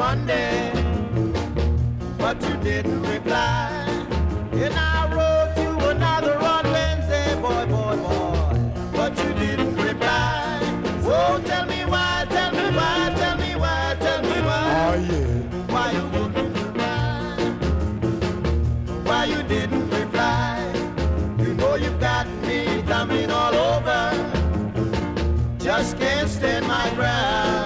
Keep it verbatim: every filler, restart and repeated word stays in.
Monday, but you didn't reply. And I wrote you another on Wednesday, boy, boy, boy, but you didn't reply. So tell me why, tell me why, tell me why, tell me why. Oh, yeah. Why you didn't reply? Why you didn't reply? You know you've got me coming all over. Just can't stand my ground.